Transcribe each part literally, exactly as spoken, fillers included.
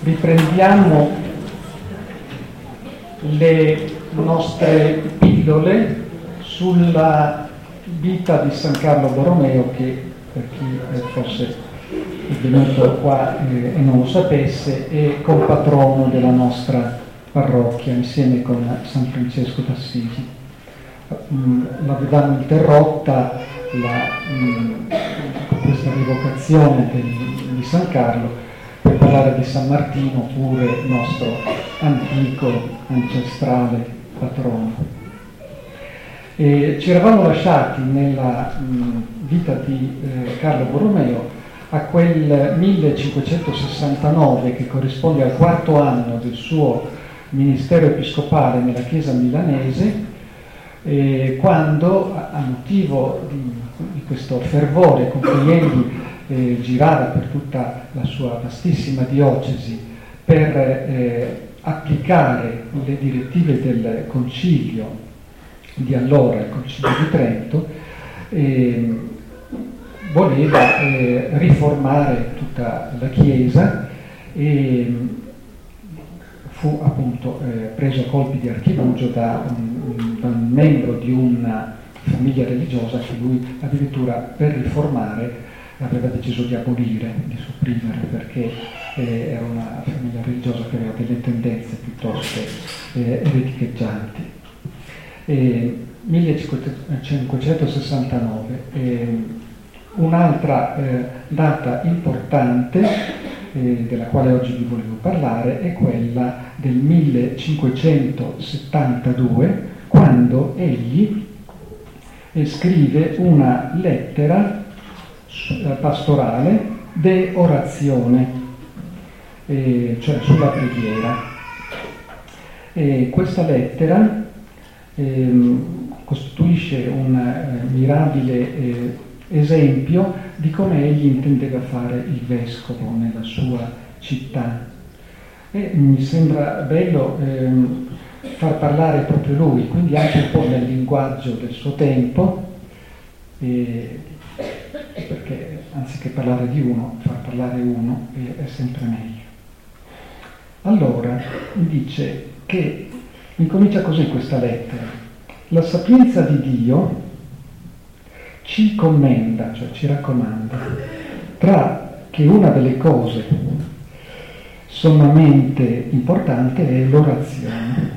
riprendiamo le nostre pillole sulla vita di San Carlo Borromeo, che per chi fosse venuto qua eh, e non lo sapesse è compatrono della nostra parrocchia insieme con San Francesco d'Assisi. Mm, l'avevamo interrotta la, mm, questa rivocazione del, di San Carlo per parlare di San Martino, pure nostro antico, ancestrale patrono. E ci eravamo lasciati nella mh, vita di eh, Carlo Borromeo a quel millecinquecentosessantanove, che corrisponde al quarto anno del suo ministero episcopale nella Chiesa milanese, eh, quando a, a motivo di, di questo fervore con cui egli eh, girava per tutta la sua vastissima diocesi per eh, applicare le direttive del concilio di allora, il Concilio di Trento, eh, voleva eh, riformare tutta la Chiesa e fu appunto eh, preso a colpi di archibugio da un, da un membro di una famiglia religiosa che lui addirittura per riformare aveva deciso di abolire, di sopprimere, perché eh, era una famiglia religiosa che aveva delle tendenze piuttosto eh, ereticheggianti. Eh, millecinquecentosessantanove. Eh, un'altra eh, data importante eh, della quale oggi vi volevo parlare è quella del millecinquecentosettantadue, quando egli eh, scrive una lettera eh, pastorale de orazione, eh, cioè sulla preghiera. E questa lettera Eh, costituisce un eh, mirabile eh, esempio di come egli intendeva fare il vescovo nella sua città. E mi sembra bello ehm, far parlare proprio lui, quindi anche un po' nel linguaggio del suo tempo, eh, perché anziché parlare di uno, far parlare uno è, è sempre meglio. Allora, dice che incomincia così questa lettera: la sapienza di Dio ci commenda, cioè ci raccomanda, tra che una delle cose sommamente importante è l'orazione.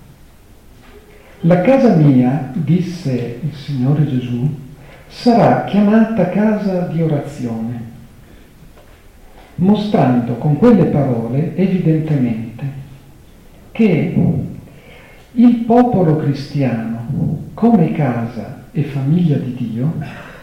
La casa mia, disse il Signore Gesù, sarà chiamata casa di orazione, mostrando con quelle parole evidentemente che il popolo cristiano, come casa e famiglia di Dio,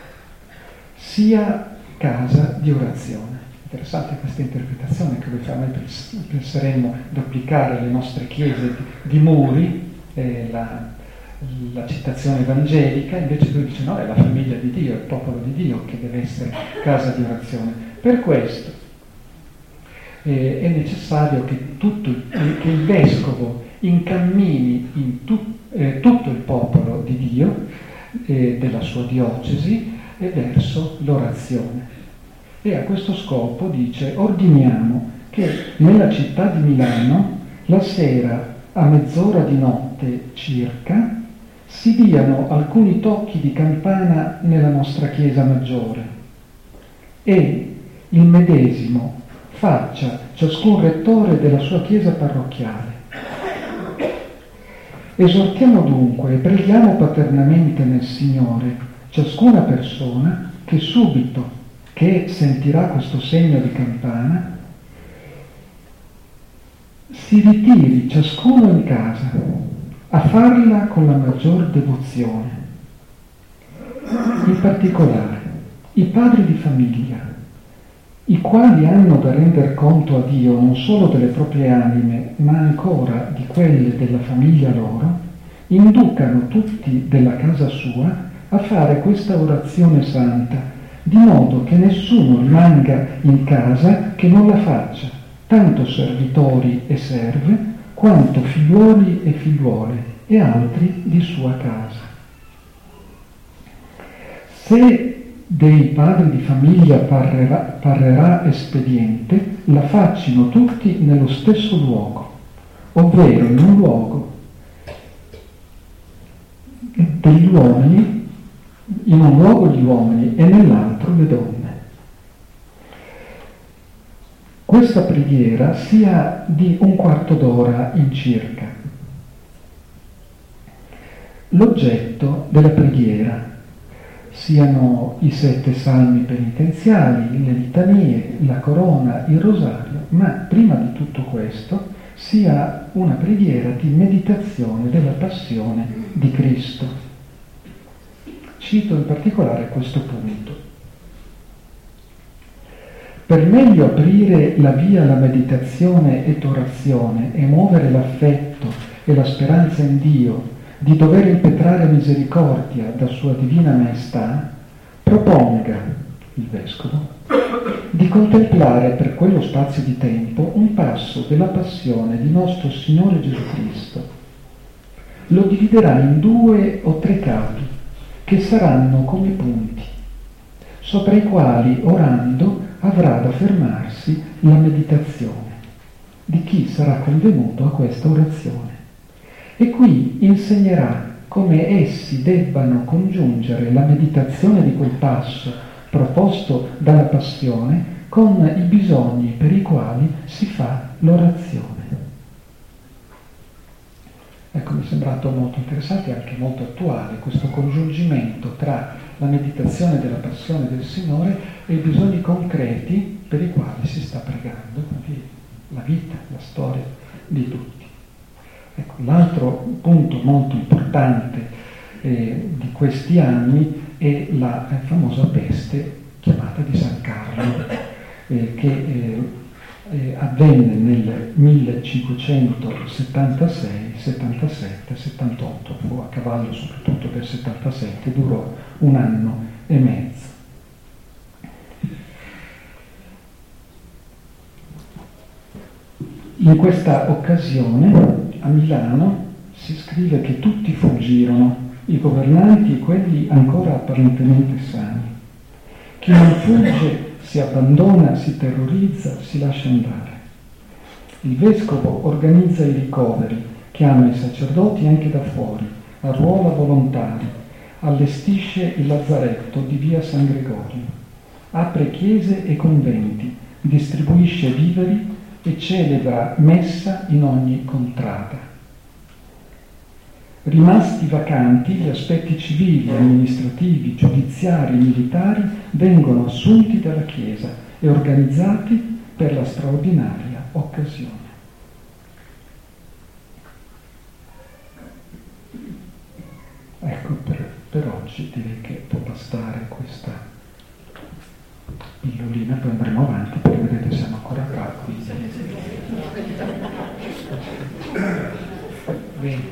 sia casa di orazione. Interessante questa interpretazione che noi penseremmo di applicare alle nostre chiese di muri, eh, la, la citazione evangelica, invece lui dice no, è la famiglia di Dio, è il popolo di Dio che deve essere casa di orazione. Per questo eh, è necessario che, tutto, eh, che il vescovo incammini in tu, eh, tutto il popolo di Dio, eh, della sua diocesi, e verso l'orazione. E a questo scopo dice: ordiniamo che nella città di Milano la sera a mezz'ora di notte circa si diano alcuni tocchi di campana nella nostra chiesa maggiore e il medesimo faccia ciascun rettore della sua chiesa parrocchiale. Esortiamo dunque e preghiamo paternamente nel Signore ciascuna persona che subito che sentirà questo segno di campana si ritiri ciascuno in casa a farla con la maggior devozione. In particolare i padri di famiglia, i quali hanno da render conto a Dio non solo delle proprie anime, ma ancora di quelle della famiglia loro, inducano tutti della casa sua a fare questa orazione santa, di modo che nessuno rimanga in casa che non la faccia, tanto servitori e serve, quanto figliuoli e figliuole, e altri di sua casa. Se dei padri di famiglia parrerà, parrerà espediente, la faccino tutti nello stesso luogo, ovvero in un luogo degli uomini, in un luogo gli uomini e nell'altro le donne. Questa preghiera sia di un quarto d'ora in circa. L'oggetto della preghiera siano i sette salmi penitenziali, le litanie, la corona, il rosario, ma prima di tutto questo sia una preghiera di meditazione della passione di Cristo. Cito in particolare questo punto. Per meglio aprire la via alla meditazione ed orazione e muovere l'affetto e la speranza in Dio di dover impetrare misericordia da Sua Divina Maestà, proponga il Vescovo di contemplare per quello spazio di tempo un passo della passione di nostro Signore Gesù Cristo. Lo dividerà in due o tre capi che saranno come punti, sopra i quali, orando, avrà da fermarsi la meditazione di chi sarà convenuto a questa orazione. E qui insegnerà come essi debbano congiungere la meditazione di quel passo proposto dalla passione con i bisogni per i quali si fa l'orazione. Ecco, mi è sembrato molto interessante e anche molto attuale questo congiungimento tra la meditazione della passione del Signore e i bisogni concreti per i quali si sta pregando, la vita, la storia di tutti. Ecco, l'altro punto molto importante eh, di questi anni è la eh, famosa peste chiamata di San Carlo, eh, che eh, eh, avvenne nel millecinquecentosettantasei, settantasette, settantotto, fu a cavallo soprattutto del settantasette, durò un anno e mezzo. In questa occasione a Milano si scrive che tutti fuggirono, i governanti e quelli ancora apparentemente sani. Chi non fugge si abbandona, si terrorizza, si lascia andare. Il vescovo organizza i ricoveri, chiama i sacerdoti anche da fuori, arruola volontari, allestisce il lazzaretto di via San Gregorio, apre chiese e conventi, distribuisce viveri e celebra messa in ogni contrada. Rimasti vacanti, gli aspetti civili, amministrativi, giudiziari, militari vengono assunti dalla Chiesa e organizzati per la straordinaria occasione. Ecco, per, per oggi direi che può bastare questa pillolina, poi andremo avanti perché vedete siamo ancora qua. Bene.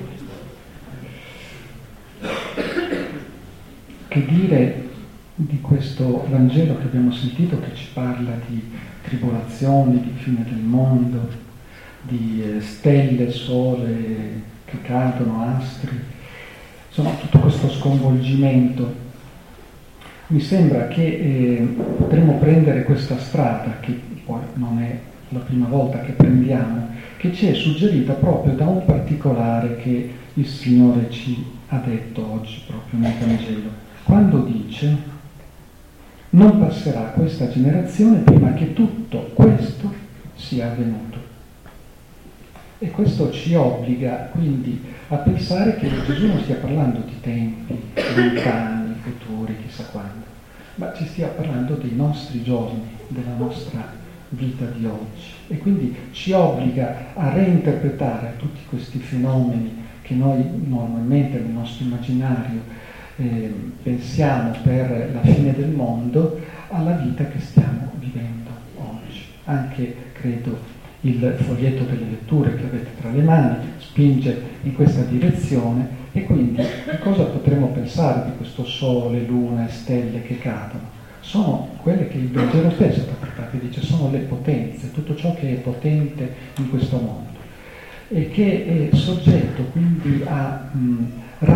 Che dire di questo Vangelo che abbiamo sentito, che ci parla di tribolazioni, di fine del mondo, di eh, stelle, sole che cadono, astri, insomma tutto questo sconvolgimento. Mi sembra che eh, potremmo prendere questa strada, che poi non è la prima volta che prendiamo, che ci è suggerita proprio da un particolare che il Signore ci ha detto oggi proprio nel Vangelo, quando dice: non passerà questa generazione prima che tutto questo sia avvenuto. E questo ci obbliga quindi a pensare che Gesù non stia parlando di tempi lontani, futuri, chissà quando, ma ci stia parlando dei nostri giorni, della nostra vita di oggi. E quindi ci obbliga a reinterpretare tutti questi fenomeni che noi normalmente nel nostro immaginario eh, pensiamo per la fine del mondo, alla vita che stiamo vivendo oggi. Anche, credo, il foglietto delle letture che avete tra le mani spinge in questa direzione, e quindi che cosa potremmo pensare di questo sole, luna e stelle che cadono? Sono quelle che il Vangelo stesso che dice sono le potenze, tutto ciò che è potente in questo mondo e che è soggetto quindi a mh,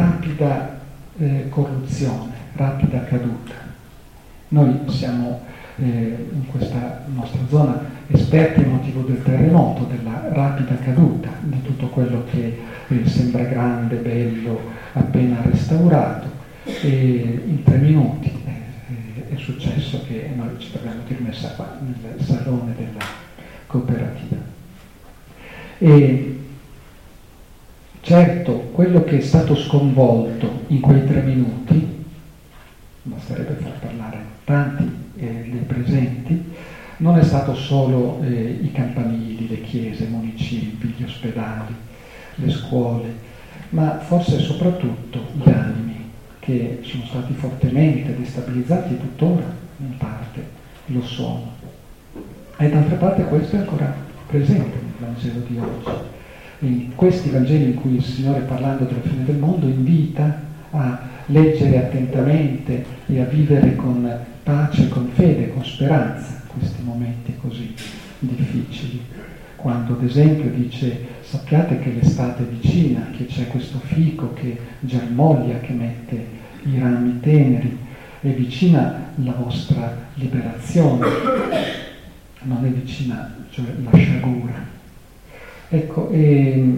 rapida eh, corruzione, rapida caduta. Noi siamo eh, in questa nostra zona esperti a motivo del terremoto, della rapida caduta di tutto quello che eh, sembra grande, bello, appena restaurato, e in tre minuti eh, è successo che noi ci troviamo di rimessa qua nel salone della cooperativa. E certo, quello che è stato sconvolto in quei tre minuti, basterebbe far parlare tanti eh, dei presenti, non è stato solo eh, i campanili, le chiese, i municipi, gli ospedali, le scuole, ma forse soprattutto gli animi che sono stati fortemente destabilizzati e tuttora in parte lo sono. E d'altra parte questo è ancora presente nel Vangelo di oggi. In questi Vangeli in cui il Signore, parlando della fine del mondo, invita a leggere attentamente e a vivere con pace, con fede, con speranza questi momenti così difficili. Quando ad esempio dice: sappiate che l'estate è vicina, che c'è questo fico che germoglia, che mette i rami teneri, è vicina la vostra liberazione, non è vicina, cioè la sciagura. Ecco, e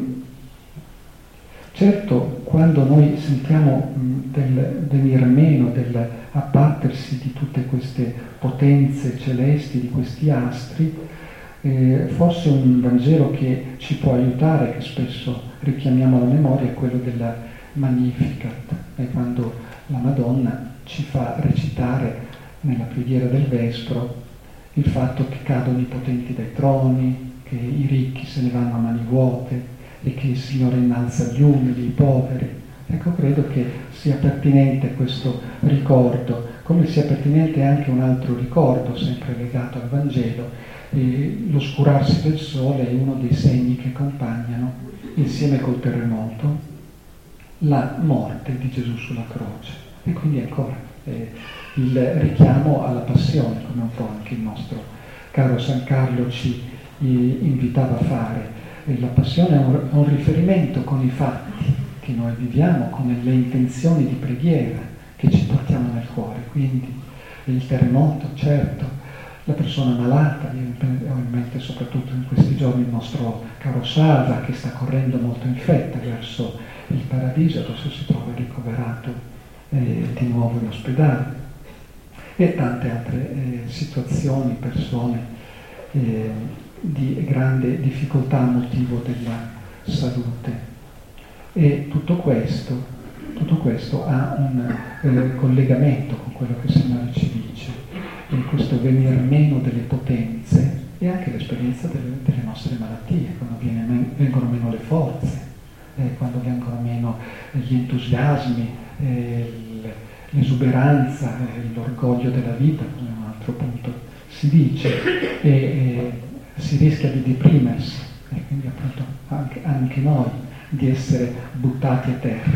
certo, quando noi sentiamo del venir meno, dell'abbattersi di tutte queste potenze celesti, di questi astri, eh, forse un Vangelo che ci può aiutare, che spesso richiamiamo alla memoria, è quello della Magnificat, è quando la Madonna ci fa recitare nella preghiera del Vespro il fatto che cadono i potenti dai troni, che i ricchi se ne vanno a mani vuote e che il Signore innalza gli umili, i poveri. Ecco, credo che sia pertinente questo ricordo, come sia pertinente anche un altro ricordo, sempre legato al Vangelo. E l'oscurarsi del sole è uno dei segni che accompagnano, insieme col terremoto, la morte di Gesù sulla croce. E quindi ancora eh, il richiamo alla passione, come un po' anche il nostro caro San Carlo ci invitava a fare. E la passione è un, è un riferimento con i fatti che noi viviamo, con le intenzioni di preghiera che ci portiamo nel cuore. Quindi il terremoto, certo, la persona malata, io ho in mente soprattutto in questi giorni il nostro caro Sava che sta correndo molto in fretta verso il paradiso, adesso si trova ricoverato eh, di nuovo in ospedale, e tante altre eh, situazioni, persone eh, di grande difficoltà a motivo della salute. E tutto questo, tutto questo ha un eh, collegamento con quello che il Signore ci dice, e questo venir meno delle potenze e anche l'esperienza delle, delle nostre malattie, quando viene men- vengono meno le forze, eh, quando vengono meno gli entusiasmi, eh, l'esuberanza, eh, l'orgoglio della vita, come un altro punto si dice, e, e si rischia di deprimersi, e quindi appunto anche, anche noi di essere buttati a terra.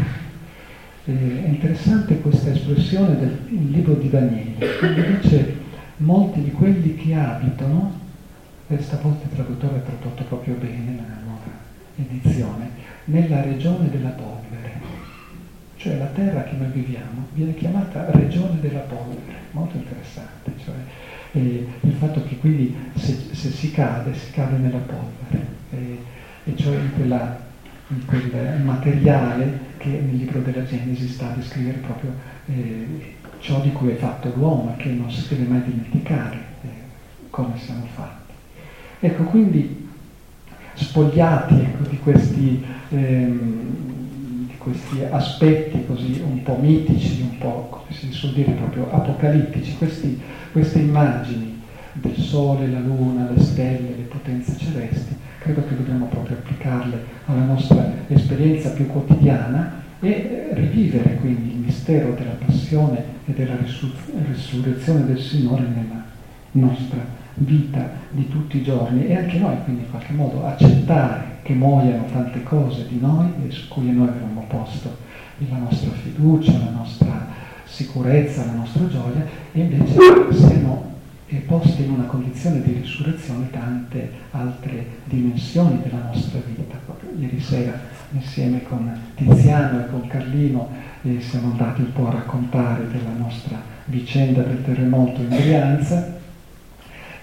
E è interessante questa espressione del libro di Daniele, quando dice molti di quelli che abitano, e stavolta il traduttore ha tradotto proprio bene nella nuova edizione, nella regione della polvere, cioè la terra che noi viviamo viene chiamata regione della polvere, molto interessante, cioè E il fatto che quindi se, se si cade, si cade nella polvere, e, e cioè in, quella, in quel materiale che nel libro della Genesi sta a descrivere proprio eh, ciò di cui è fatto l'uomo, che non si deve mai dimenticare eh, come siamo fatti. Ecco, quindi spogliati ecco, di questi... Ehm, questi aspetti così un po' mitici, un po', come si suol dire, proprio apocalittici, questi, queste immagini del sole, la luna, le stelle, le potenze celesti, credo che dobbiamo proprio applicarle alla nostra esperienza più quotidiana e rivivere quindi il mistero della passione e della risurrezione del Signore nella nostra vita di tutti i giorni, e anche noi quindi in qualche modo accettare che muoiano tante cose di noi e su cui noi avremmo posto la nostra fiducia, la nostra sicurezza, la nostra gioia, e invece siano poste in una condizione di risurrezione tante altre dimensioni della nostra vita. Proprio ieri sera insieme con Tiziano e con Carlino eh, siamo andati un po' a raccontare della nostra vicenda del terremoto in Brianza,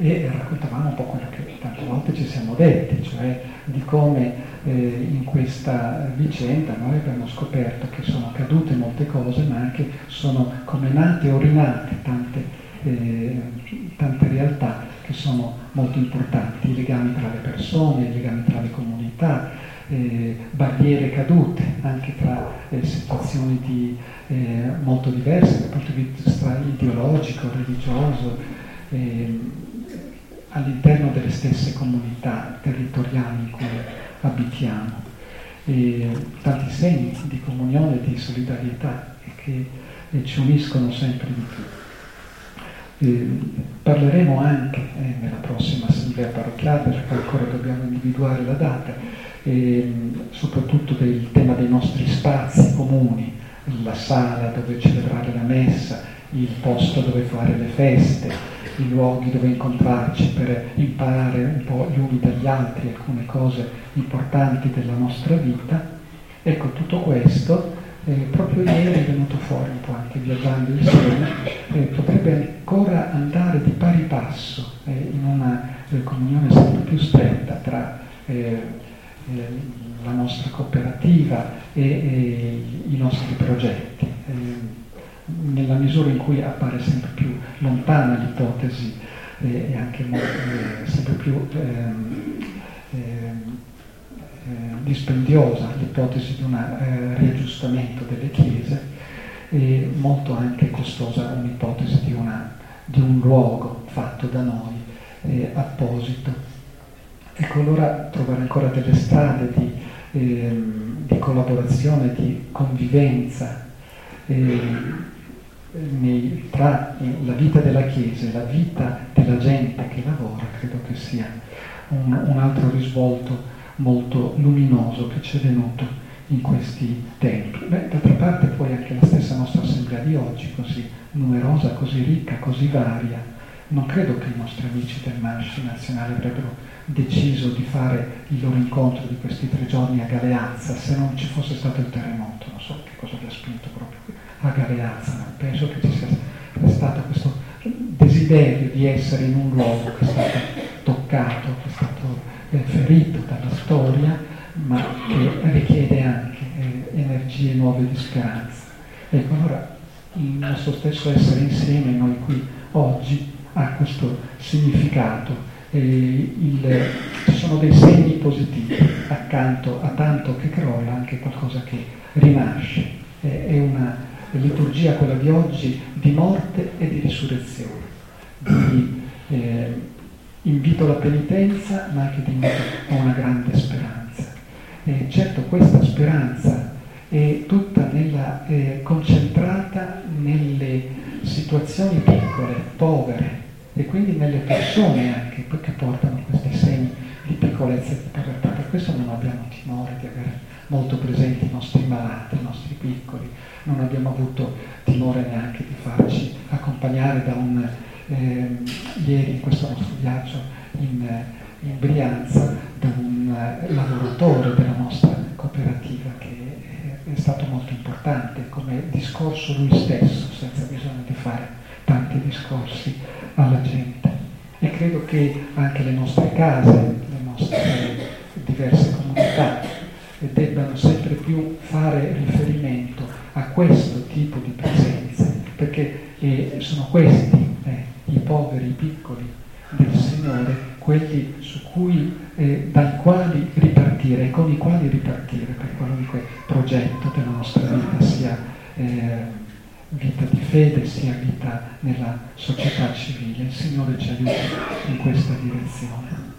e raccontavamo un po' quello che tante volte ci siamo detti, cioè di come eh, in questa vicenda noi abbiamo scoperto che sono accadute molte cose, ma anche sono come nate o rinate tante, eh, tante realtà che sono molto importanti, i legami tra le persone, i legami tra le comunità, eh, barriere cadute anche tra eh, situazioni di, eh, molto diverse dal punto di vista ideologico, religioso, eh, all'interno delle stesse comunità territoriali in cui abitiamo. E tanti segni di comunione e di solidarietà che eh, ci uniscono sempre di più. Eh, parleremo anche eh, nella prossima assemblea parrocchiale, perché ancora dobbiamo individuare la data, eh, soprattutto del tema dei nostri spazi comuni, la sala dove celebrare la messa, il posto dove fare le feste, i luoghi dove incontrarci per imparare un po' gli uni dagli altri alcune cose importanti della nostra vita. Ecco, tutto questo eh, proprio ieri è venuto fuori un po' anche viaggiando insieme, eh, potrebbe ancora andare di pari passo eh, in una eh, comunione sempre più stretta tra eh, eh, la nostra cooperativa e, e i nostri progetti. Eh, nella misura in cui appare sempre più lontana l'ipotesi eh, e anche molto, eh, sempre più ehm, ehm, eh, dispendiosa l'ipotesi di un eh, riaggiustamento delle chiese, e molto anche costosa un'ipotesi di, una, di un luogo fatto da noi eh, apposito. Ecco, allora trovare ancora delle strade di, ehm, di collaborazione, di convivenza eh, nei, tra la vita della Chiesa e la vita della gente che lavora, credo che sia un, un altro risvolto molto luminoso che ci è venuto in questi tempi. Beh, d'altra parte poi anche la stessa nostra assemblea di oggi, così numerosa, così ricca, così varia, non credo che i nostri amici del Masci Nazionale avrebbero deciso di fare il loro incontro di questi tre giorni a Galeazza se non ci fosse stato il terremoto. Non so che cosa vi ha spinto proprio a Galeazza, ma penso che ci sia stato questo desiderio di essere in un luogo che è stato toccato, che è stato eh, ferito dalla storia, ma che richiede anche eh, energie nuove di speranza. Ecco, allora il nostro stesso essere insieme, noi qui oggi, ha questo significato. E il, ci sono dei segni positivi accanto a tanto che crolla, anche qualcosa che rinasce. È, è una liturgia, quella di oggi, di morte e di risurrezione, di eh, invito alla penitenza, ma anche di invito a una grande speranza. E certo, questa speranza è tutta nella, eh, concentrata nelle situazioni piccole, povere, e quindi nelle persone anche che portano questi segni di piccolezza e di povertà. Per questo non abbiamo timore di avere molto presenti i nostri malati, i nostri piccoli, non abbiamo avuto timore neanche di farci accompagnare da un, eh, ieri in questo nostro viaggio in, in Brianza, da un eh, lavoratore della nostra cooperativa che è, è stato molto importante come discorso lui stesso, senza bisogno di fare tanti discorsi alla gente. E credo che anche le nostre case, le nostre diverse comunità debbano sempre più fare riferimento a questo tipo di presenze, perché eh, sono questi eh, i poveri, i piccoli del Signore, quelli su cui, eh, dai quali ripartire e con i quali ripartire per qualunque progetto della nostra vita, sia eh, vita di fede, sia vita nella società civile. Il Signore ci aiuti in questa direzione.